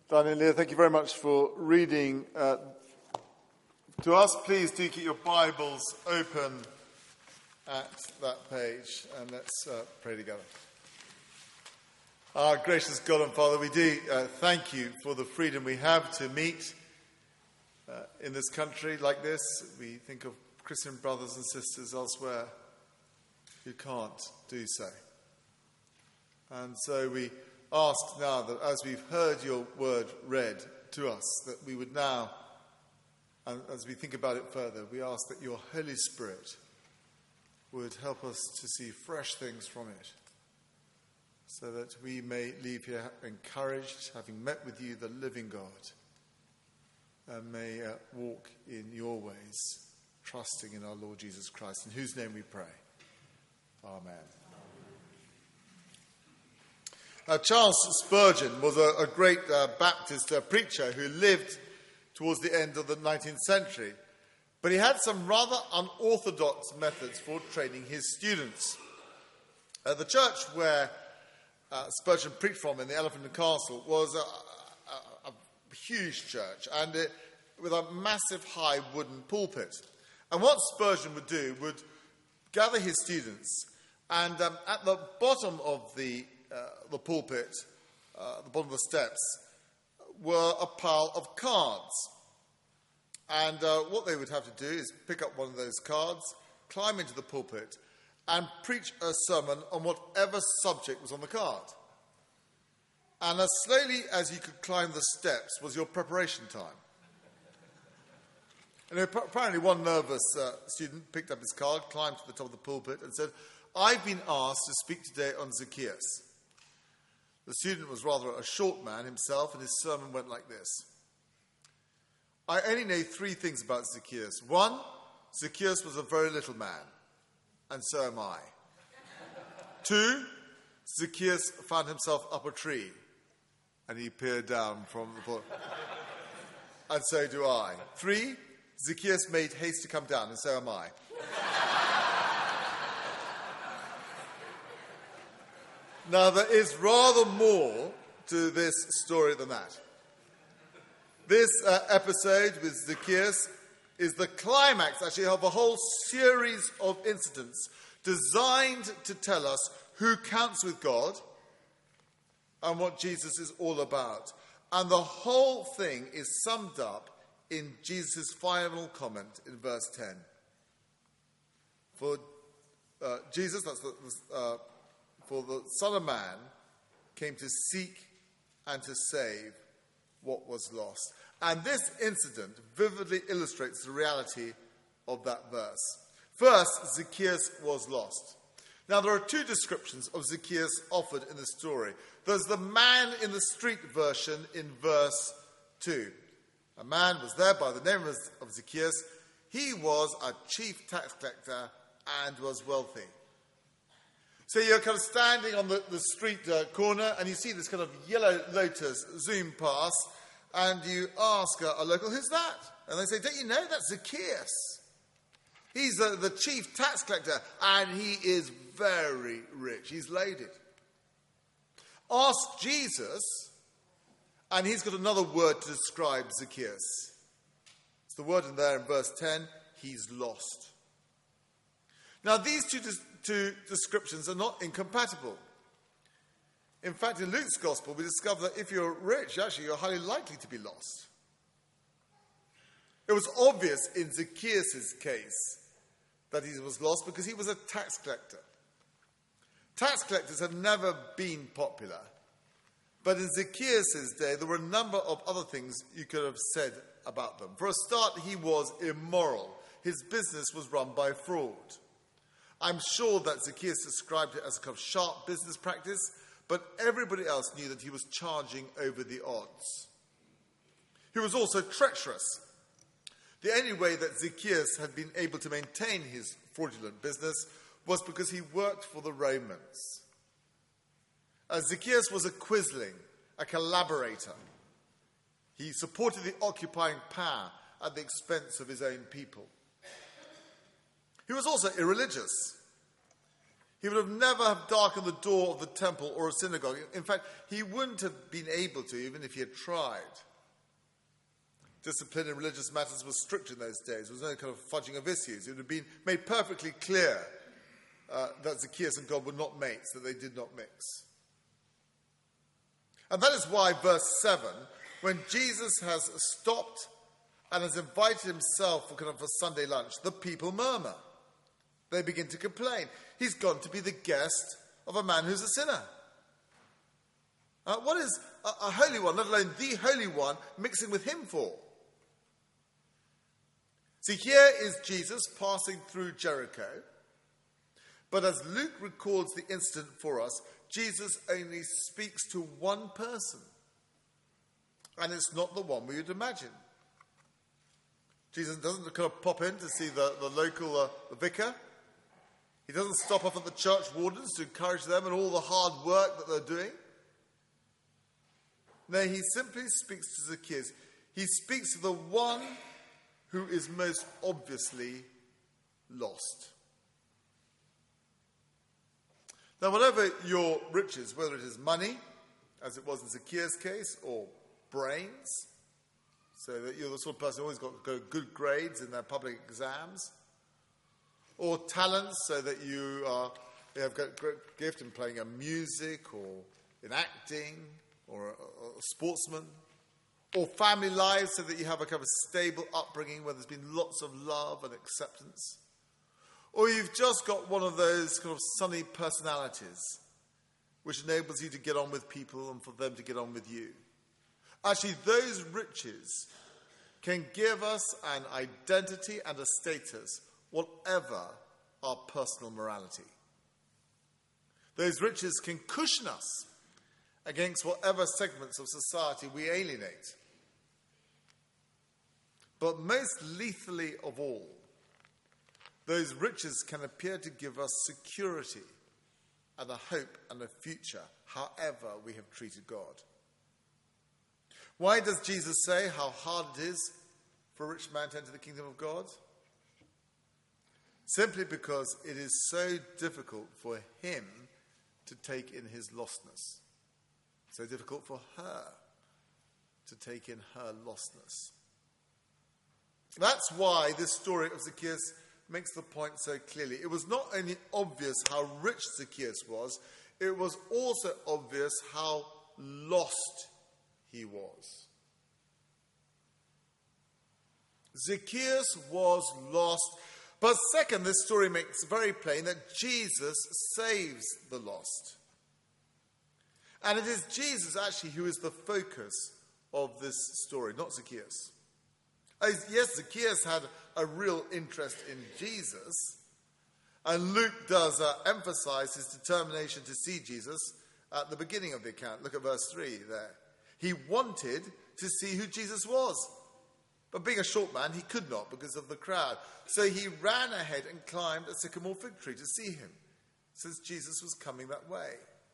Daniel and Leah, thank you very much for reading to us. Please do keep your Bibles open at that page, and let's pray together. Our gracious God and Father, we do thank you for the freedom we have to meet in this country like this. We think of Christian brothers and sisters elsewhere who can't do so. And so we ask now that as we've heard your word read to us, that we would now, and as we think about it further, we ask that your Holy Spirit would help us to see fresh things from it, so that we may leave here encouraged, having met with you, the living God, and may walk in your ways, trusting in our Lord Jesus Christ, in whose name we pray. Amen. Charles Spurgeon was a great Baptist preacher who lived towards the end of the 19th century, but he had some rather unorthodox methods for training his students. The church where Spurgeon preached from in the Elephant and Castle was a huge church, and with a massive high wooden pulpit. And what Spurgeon would do would gather his students, and at the bottom of the pulpit, the bottom of the steps, were a pile of cards. And what they would have to do is pick up one of those cards, climb into the pulpit, and preach a sermon on whatever subject was on the card. And as slowly as you could climb the steps was your preparation time. And apparently one nervous student picked up his card, climbed to the top of the pulpit, and said, "I've been asked to speak today on Zacchaeus." The student was rather a short man himself, and his sermon went like this. "I only know three things about Zacchaeus. One, Zacchaeus was a very little man, and so am I. Two, Zacchaeus found himself up a tree, and he peered down from the pulpit, and so do I. Three, Zacchaeus made haste to come down, and so am I." Now, there is rather more to this story than that. This episode with Zacchaeus is the climax, actually, of a whole series of incidents designed to tell us who counts with God and what Jesus is all about. And the whole thing is summed up in Jesus' final comment in verse 10. For Jesus, for the Son of Man came to seek and to save what was lost. And this incident vividly illustrates the reality of that verse. First, Zacchaeus was lost. Now, there are two descriptions of Zacchaeus offered in the story. There's the man in the street version in verse 2. A man was there by the name of Zacchaeus. He was a chief tax collector and was wealthy. So you're kind of standing on the street corner, and you see this kind of yellow Lotus zoom past, and you ask a local, "Who's that?" And they say, "Don't you know? That's Zacchaeus. He's the chief tax collector, and he is very rich. He's loaded." Ask Jesus, and he's got another word to describe Zacchaeus. It's the word in there in verse 10, he's lost. Now, these two descriptions are not incompatible. In fact, in Luke's Gospel, we discover that if you're rich, actually, you're highly likely to be lost. It was obvious in Zacchaeus' case that he was lost because he was a tax collector. Tax collectors had never been popular. But in Zacchaeus' day, there were a number of other things you could have said about them. For a start, he was immoral. His business was run by fraud. I'm sure that Zacchaeus described it as a kind of sharp business practice, but everybody else knew that he was charging over the odds. He was also treacherous. The only way that Zacchaeus had been able to maintain his fraudulent business was because he worked for the Romans. Zacchaeus was a quisling, a collaborator. He supported the occupying power at the expense of his own people. He was also irreligious. He would have never have darkened the door of the temple or a synagogue. In fact, he wouldn't have been able to, even if he had tried. Discipline in religious matters was strict in those days. There was no kind of fudging of issues. It would have been made perfectly clear that Zacchaeus and God were not mates, that they did not mix. And that is why verse 7, when Jesus has stopped and has invited himself for kind of a Sunday lunch, the people murmur. They begin to complain. He's gone to be the guest of a man who's a sinner. What is a holy one, let alone the Holy One, mixing with him for? See, here is Jesus passing through Jericho. But as Luke records the incident for us, Jesus only speaks to one person. And it's not the one we would imagine. Jesus doesn't kind of pop in to see the local vicar. He doesn't stop off at the church wardens to encourage them and all the hard work that they're doing. No, he simply speaks to Zacchaeus. He speaks to the one who is most obviously lost. Now, whatever your riches, whether it is money, as it was in Zacchaeus' case, or brains, so that you're the sort of person who always got good grades in their public exams, or talents, so that you have got a great gift in playing music, or in acting, or a sportsman, or family lives, so that you have a kind of stable upbringing where there's been lots of love and acceptance. Or you've just got one of those kind of sunny personalities which enables you to get on with people and for them to get on with you. Actually, those riches can give us an identity and a status, whatever our personal morality. Those riches can cushion us against whatever segments of society we alienate. But most lethally of all, those riches can appear to give us security and a hope and a future, however we have treated God. Why does Jesus say how hard it is for a rich man to enter the kingdom of God? Simply because it is so difficult for him to take in his lostness. So difficult for her to take in her lostness. That's why this story of Zacchaeus makes the point so clearly. It was not only obvious how rich Zacchaeus was, it was also obvious how lost he was. Zacchaeus was lost. But second, this story makes very plain that Jesus saves the lost. And it is Jesus, actually, who is the focus of this story, not Zacchaeus. Yes, Zacchaeus had a real interest in Jesus, and Luke does emphasize his determination to see Jesus at the beginning of the account. Look at verse 3 there. He wanted to see who Jesus was, but being a short man, he could not because of the crowd. So he ran ahead and climbed a sycamore fig tree to see him, since Jesus was coming that way.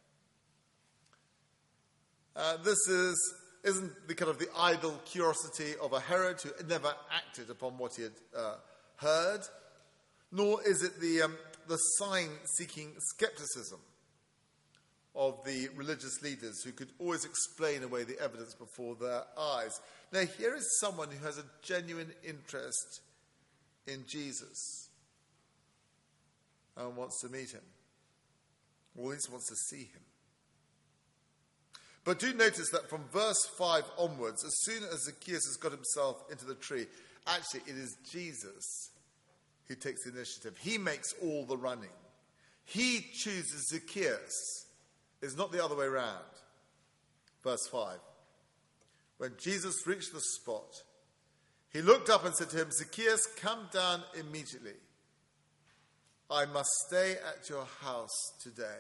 This isn't the kind of the idle curiosity of a Herod who never acted upon what he had heard, nor is it the sign-seeking skepticism of the religious leaders who could always explain away the evidence before their eyes. Now, here is someone who has a genuine interest in Jesus and wants to meet him, or at least wants to see him. But do notice that from verse 5 onwards, as soon as Zacchaeus has got himself into the tree, actually it is Jesus who takes the initiative. He makes all the running. He chooses Zacchaeus. It's not the other way around. Verse 5. When Jesus reached the spot, he looked up and said to him, Zacchaeus, come down immediately. I must stay at your house today.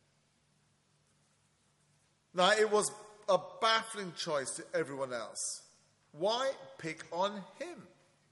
Now, it was a baffling choice to everyone else. Why pick on him?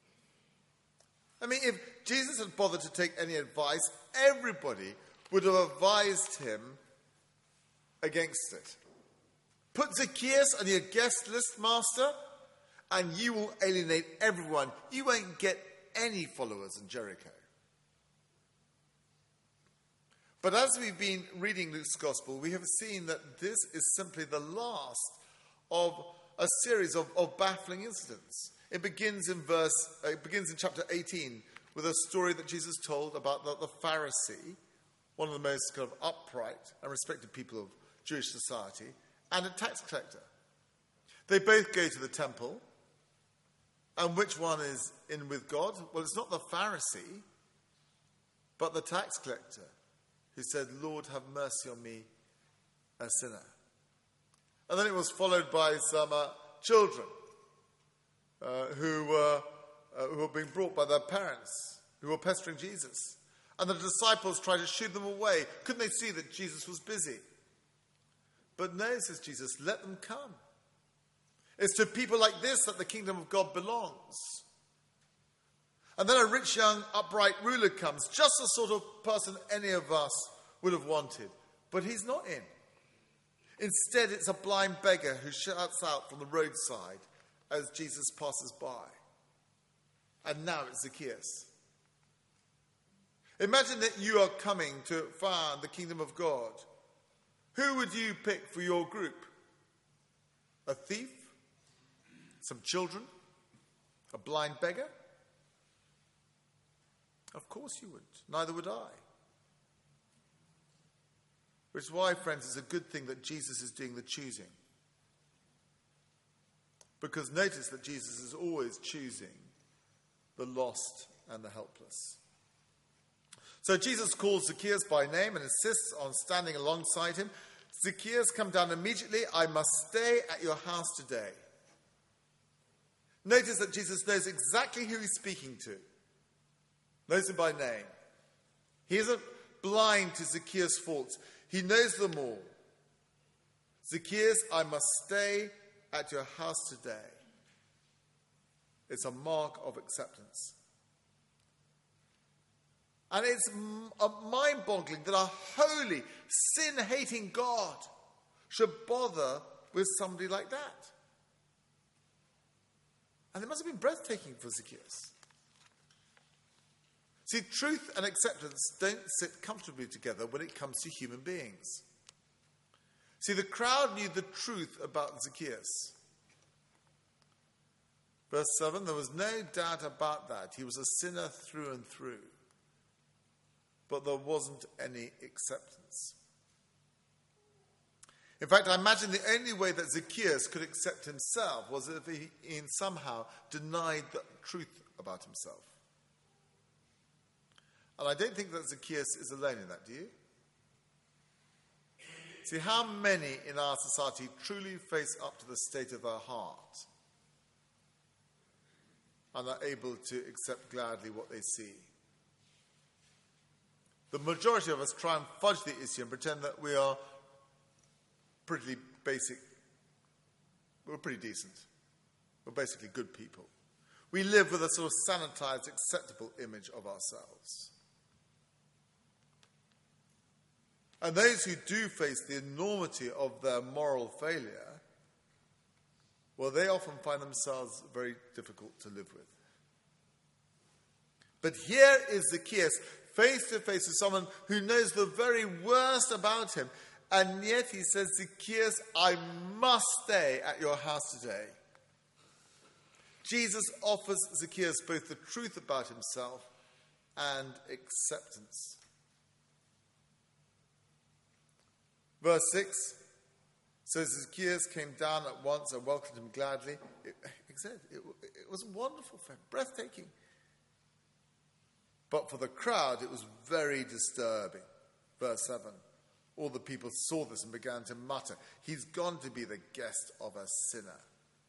I mean, if Jesus had bothered to take any advice, everybody would have advised him against it. Put Zacchaeus on your guest list, master, and you will alienate everyone. You won't get any followers in Jericho. But as we've been reading Luke's Gospel, we have seen that this is simply the last of a series of baffling incidents. It begins in chapter 18 with a story that Jesus told about the Pharisee, one of the most kind of upright and respected people of Jewish society, and a tax collector. They both go to the temple, and which one is in with God? Well, it's not the Pharisee, but the tax collector, who said, "Lord, have mercy on me, a sinner." And then it was followed by some children who were being brought by their parents, who were pestering Jesus. And the disciples tried to shoo them away. Couldn't they see that Jesus was busy? But no, says Jesus, let them come. It's to people like this that the kingdom of God belongs. And then a rich, young, upright ruler comes, just the sort of person any of us would have wanted. But he's not in. Instead, it's a blind beggar who shouts out from the roadside as Jesus passes by. And now it's Zacchaeus. Imagine that you are coming to found the kingdom of God. Who would you pick for your group? A thief? Some children? A blind beggar? Of course you would. Neither would I. Which is why, friends, it's a good thing that Jesus is doing the choosing. Because notice that Jesus is always choosing the lost and the helpless. So Jesus calls Zacchaeus by name and insists on standing alongside him. Zacchaeus, come down immediately. I must stay at your house today. Notice that Jesus knows exactly who he's speaking to. Knows him by name. He isn't blind to Zacchaeus' faults. He knows them all. Zacchaeus, I must stay at your house today. It's a mark of acceptance. And it's mind-boggling that a holy, sin-hating God should bother with somebody like that. And it must have been breathtaking for Zacchaeus. See, truth and acceptance don't sit comfortably together when it comes to human beings. See, the crowd knew the truth about Zacchaeus. Verse 7, there was no doubt about that. He was a sinner through and through. But there wasn't any acceptance. In fact, I imagine the only way that Zacchaeus could accept himself was if he somehow denied the truth about himself. And I don't think that Zacchaeus is alone in that, do you? See, how many in our society truly face up to the state of their heart and are able to accept gladly what they see? The majority of us try and fudge the issue and pretend that we are pretty basic. We're pretty decent. We're basically good people. We live with a sort of sanitized, acceptable image of ourselves. And those who do face the enormity of their moral failure, well, they often find themselves very difficult to live with. But here is Zacchaeus, face to face with someone who knows the very worst about him. And yet he says, Zacchaeus, I must stay at your house today. Jesus offers Zacchaeus both the truth about himself and acceptance. Verse 6, so Zacchaeus came down at once and welcomed him gladly. It was wonderful for him, breathtaking. But for the crowd, it was very disturbing. Verse 7, all the people saw this and began to mutter, he's gone to be the guest of a sinner.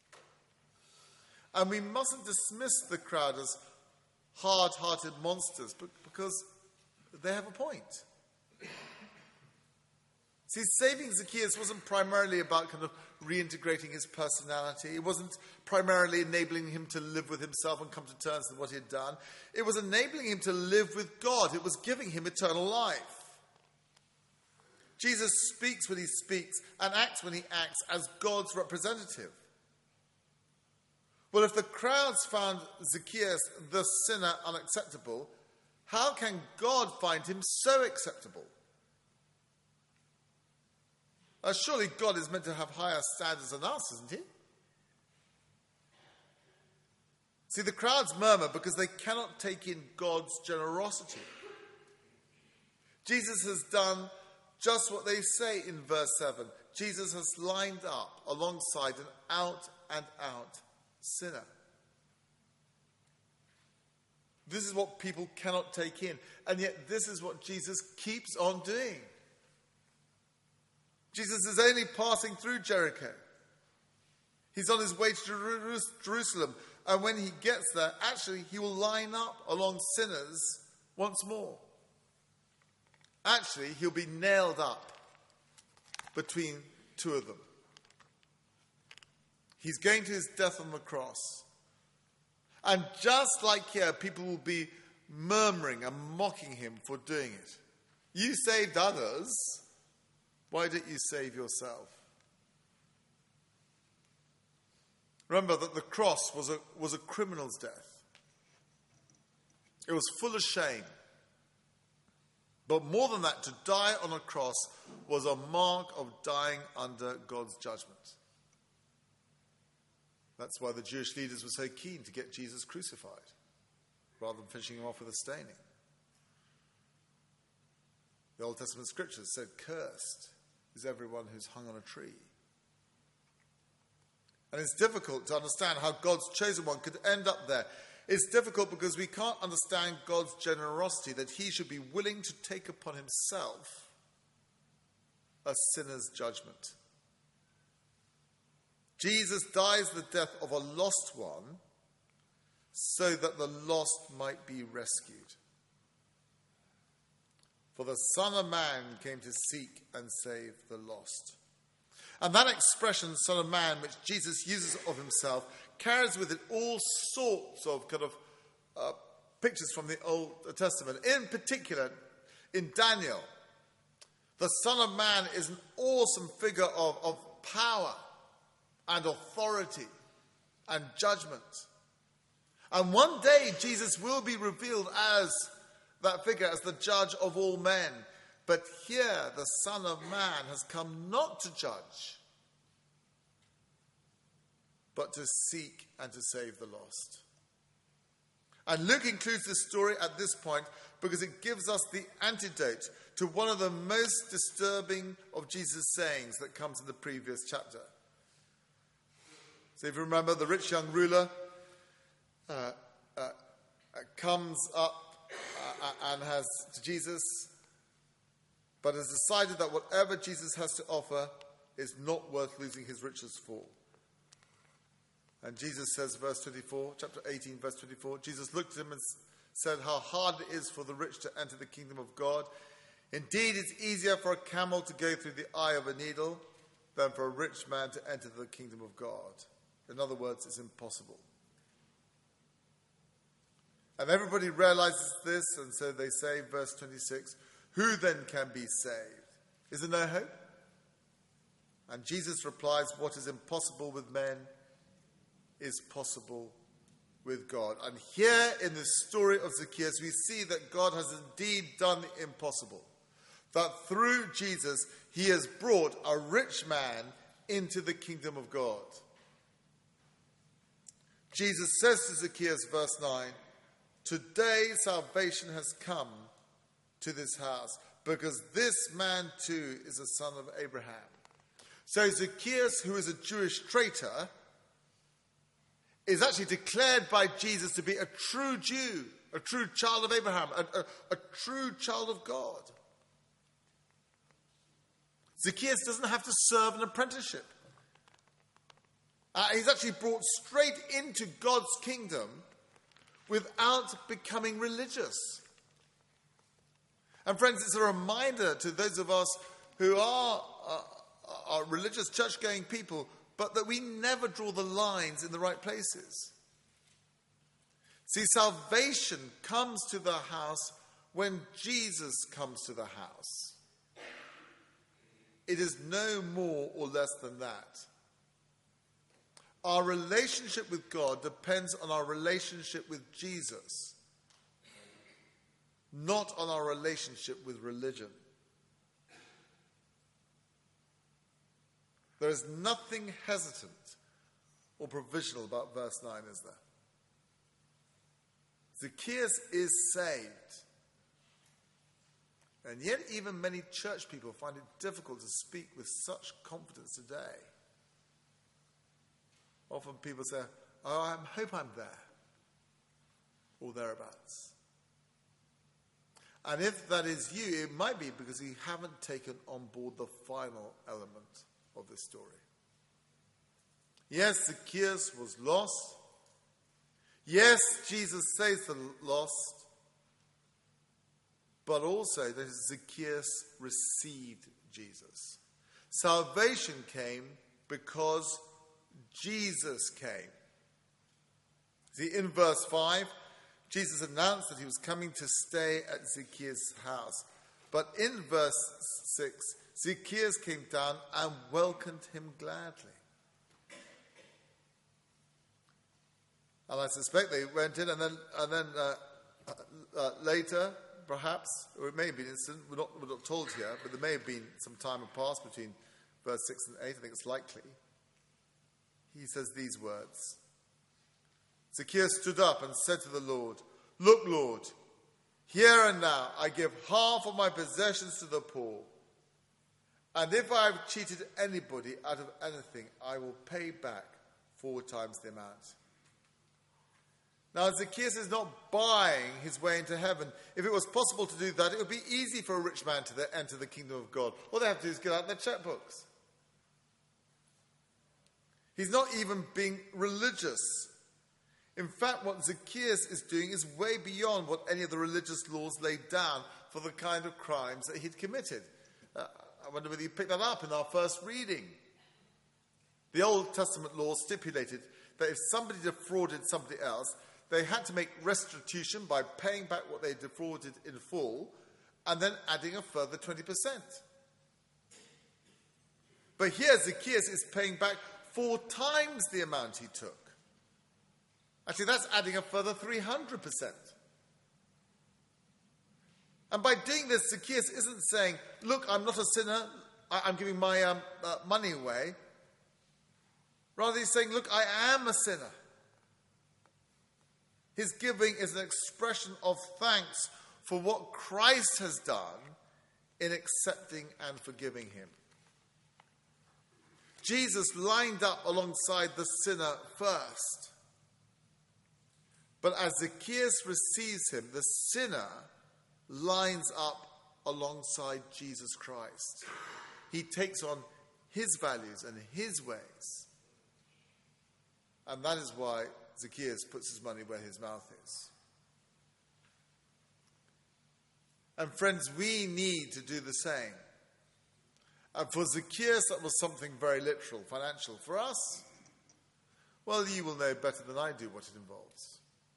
And we mustn't dismiss the crowd as hard-hearted monsters, but because they have a point. See, saving Zacchaeus wasn't primarily about kind of reintegrating his personality. It wasn't primarily enabling him to live with himself and come to terms with what he had done. It was enabling him to live with God. It was giving him eternal life. Jesus speaks when he speaks and acts when he acts as God's representative. Well, if the crowds found Zacchaeus, the sinner, unacceptable, how can God find him so acceptable? Surely God is meant to have higher standards than us, isn't he? See, the crowds murmur because they cannot take in God's generosity. Jesus has done just what they say in verse 7. Jesus has lined up alongside an out-and-out sinner. This is what people cannot take in. And yet this is what Jesus keeps on doing. Jesus is only passing through Jericho. He's on his way to Jerusalem. And when he gets there, actually, he will line up along sinners once more. Actually, he'll be nailed up between two of them. He's going to his death on the cross. And just like here, people will be murmuring and mocking him for doing it. You saved others. Why didn't you save yourself? Remember that the cross was a criminal's death. It was full of shame. But more than that, to die on a cross was a mark of dying under God's judgment. That's why the Jewish leaders were so keen to get Jesus crucified, rather than finishing him off with a stoning. The Old Testament scriptures said, "Cursed is everyone who's hung on a tree." And it's difficult to understand how God's chosen one could end up there. It's difficult because we can't understand God's generosity, that he should be willing to take upon himself a sinner's judgment. Jesus dies the death of a lost one so that the lost might be rescued. For the Son of Man came to seek and save the lost. And that expression, Son of Man, which Jesus uses of himself, carries with it all sorts of pictures from the Old Testament. In particular, in Daniel, the Son of Man is an awesome figure of power and authority and judgment. And one day, Jesus will be revealed as that figure, as the judge of all men. But here, the Son of Man has come not to judge, but to seek and to save the lost. And Luke includes this story at this point because it gives us the antidote to one of the most disturbing of Jesus' sayings that comes in the previous chapter. So if you remember, the rich young ruler comes up and has to Jesus, but has decided that whatever Jesus has to offer is not worth losing his riches for. And Jesus says, verse 24, chapter 18, verse 24, Jesus looked at him and said, "How hard it is for the rich to enter the kingdom of God. Indeed, it's easier for a camel to go through the eye of a needle than for a rich man to enter the kingdom of God." In other words, it's impossible. And everybody realizes this, and so they say, verse 26, "Who then can be saved? Is there no hope?" And Jesus replies, "What is impossible with men is possible with God." And here in the story of Zacchaeus, we see that God has indeed done the impossible. That through Jesus, he has brought a rich man into the kingdom of God. Jesus says to Zacchaeus, verse 9, "Today salvation has come to this house, because this man too is a son of Abraham." So Zacchaeus, who is a Jewish traitor, is actually declared by Jesus to be a true Jew, a true child of Abraham, a true child of God. Zacchaeus doesn't have to serve an apprenticeship. He's actually brought straight into God's kingdom without becoming religious. And friends, it's a reminder to those of us who are religious, church-going people, but that we never draw the lines in the right places. See, salvation comes to the house when Jesus comes to the house. It is no more or less than that. Our relationship with God depends on our relationship with Jesus, not on our relationship with religion. There is nothing hesitant or provisional about verse 9, is there? Zacchaeus is saved. And yet even many church people find it difficult to speak with such confidence today. Often people say, oh, I hope I'm there, or thereabouts. And if that is you, it might be because you haven't taken on board the final element of this story. Yes, Zacchaeus was lost. Yes, Jesus saves the lost. But also that Zacchaeus received Jesus. Salvation came because Jesus came. See, in verse 5, Jesus announced that he was coming to stay at Zacchaeus' house. But in verse 6, Zacchaeus came down and welcomed him gladly. And I suspect they went in, and then later, perhaps, or it may have been instant, we're not told here, but there may have been some time had passed between verse 6 and 8, I think it's likely. He says these words. Zacchaeus stood up and said to the Lord, "Look, Lord, here and now I give half of my possessions to the poor. And if I have cheated anybody out of anything, I will pay back 4 times the amount." Now, Zacchaeus is not buying his way into heaven. If it was possible to do that, it would be easy for a rich man to enter the kingdom of God. All they have to do is get out their checkbooks. He's not even being religious. In fact, what Zacchaeus is doing is way beyond what any of the religious laws laid down for the kind of crimes that he'd committed. I wonder whether you picked that up in our first reading. The Old Testament law stipulated that if somebody defrauded somebody else, they had to make restitution by paying back what they defrauded in full and then adding a further 20%. But here Zacchaeus is paying back 4 times the amount he took. Actually, that's adding a further 300%. And by doing this, Zacchaeus isn't saying, look, I'm not a sinner, I'm giving my money away. Rather, he's saying, look, I am a sinner. His giving is an expression of thanks for what Christ has done in accepting and forgiving him. Jesus lined up alongside the sinner first. But as Zacchaeus receives him, the sinner lines up alongside Jesus Christ. He takes on his values and his ways. And that is why Zacchaeus puts his money where his mouth is. And friends, we need to do the same. And for Zacchaeus, that was something very literal, financial. For us, well, you will know better than I do what it involves.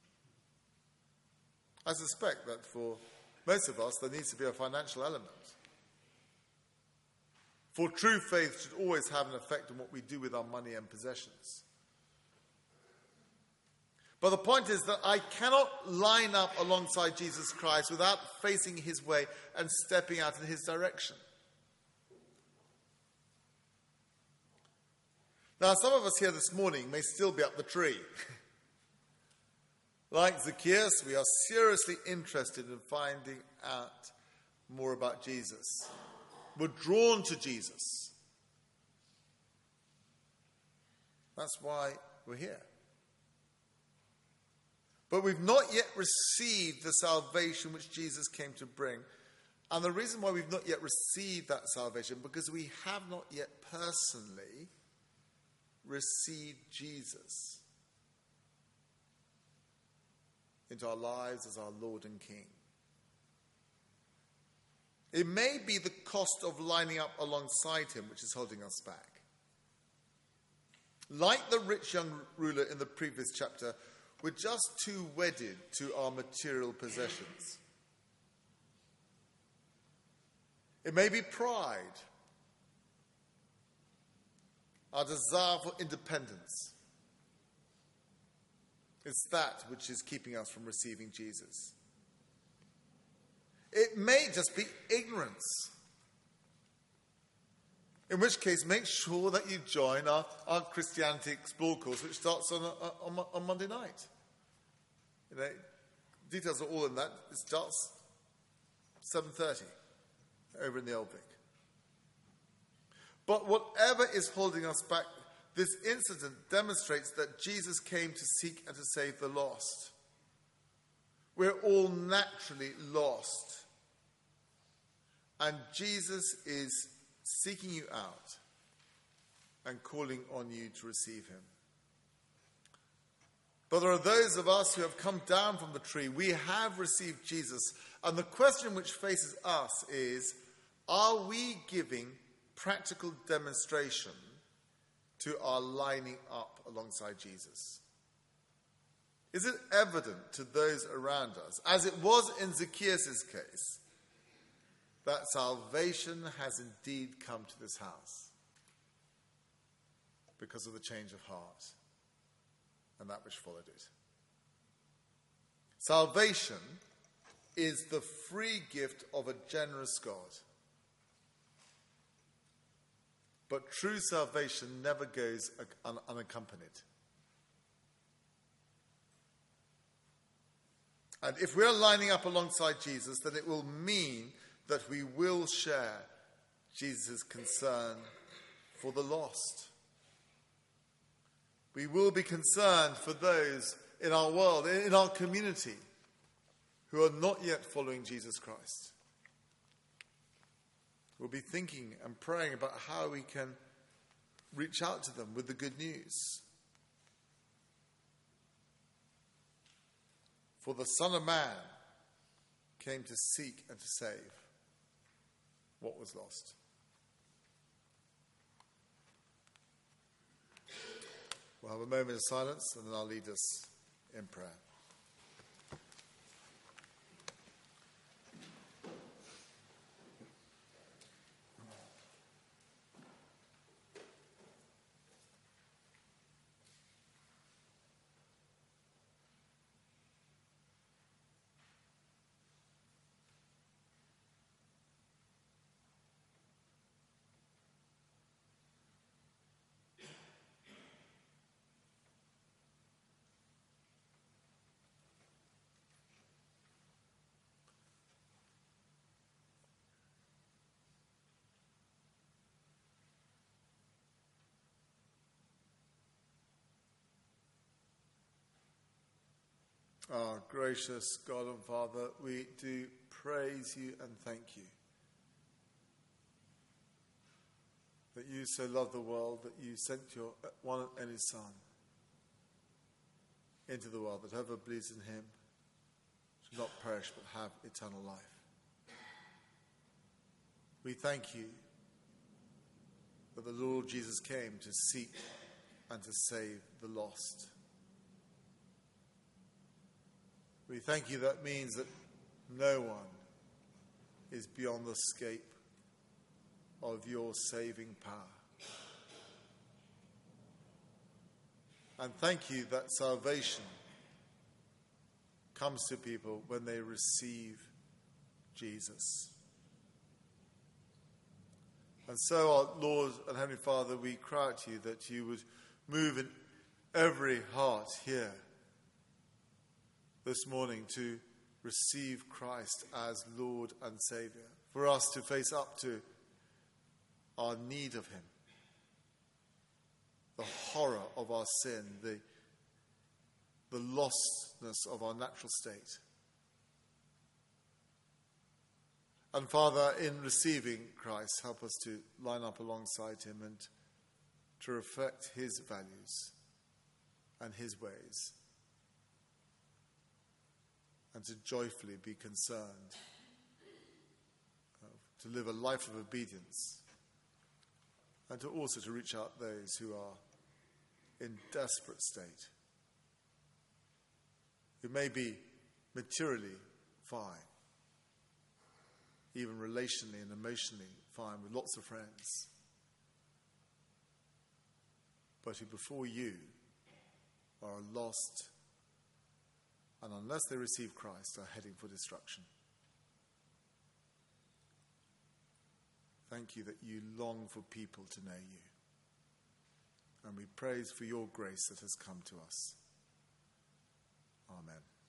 I suspect that for most of us, there needs to be a financial element. For true faith should always have an effect on what we do with our money and possessions. But the point is that I cannot line up alongside Jesus Christ without facing his way and stepping out in his direction. Now, some of us here this morning may still be up the tree. Like Zacchaeus, we are seriously interested in finding out more about Jesus. We're drawn to Jesus. That's why we're here. But we've not yet received the salvation which Jesus came to bring. And the reason why we've not yet received that salvation, because we have not yet personally received Jesus into our lives as our Lord and King. It may be the cost of lining up alongside him which is holding us back. Like the rich young ruler in the previous chapter, we're just too wedded to our material possessions. It may be pride, our desire for independence. It's that which is keeping us from receiving Jesus. It may just be ignorance. In which case, make sure that you join our Christianity Explore course, which starts on Monday night. Details are all in that. It starts 7:30 over in the Old Vic. But whatever is holding us back, this incident demonstrates that Jesus came to seek and to save the lost. We're all naturally lost. And Jesus is seeking you out and calling on you to receive him. But there are those of us who have come down from the tree. We have received Jesus. And the question which faces us is, are we giving practical demonstration to our lining up alongside Jesus? Is it evident to those around us, as it was in Zacchaeus' case, that salvation has indeed come to this house because of the change of heart and that which followed it? Salvation is the free gift of a generous God. But true salvation never goes unaccompanied. And if we're lining up alongside Jesus, then it will mean that we will share Jesus' concern for the lost. We will be concerned for those in our world, in our community, who are not yet following Jesus Christ. We'll be thinking and praying about how we can reach out to them with the good news. For the Son of Man came to seek and to save what was lost. We'll have a moment of silence and then I'll lead us in prayer. Our gracious God and Father, we do praise you and thank you that you so loved the world that you sent your one and only Son into the world, that whoever believes in him should not perish but have eternal life. We thank you that the Lord Jesus came to seek and to save the lost. We thank you that means that no one is beyond the scope of your saving power. And thank you that salvation comes to people when they receive Jesus. And so, our Lord and Heavenly Father, we cry out to you that you would move in every heart here this morning to receive Christ as Lord and Saviour, for us to face up to our need of him, the horror of our sin, the lostness of our natural state. And Father, in receiving Christ, help us to line up alongside him and to reflect his values and his ways, and to joyfully be concerned to live a life of obedience, and to also to reach out those who are in desperate state, who may be materially fine, even relationally and emotionally fine, with lots of friends, but who before you are lost, and unless they receive Christ, are heading for destruction. Thank you that you long for people to know you. And we praise for your grace that has come to us. Amen.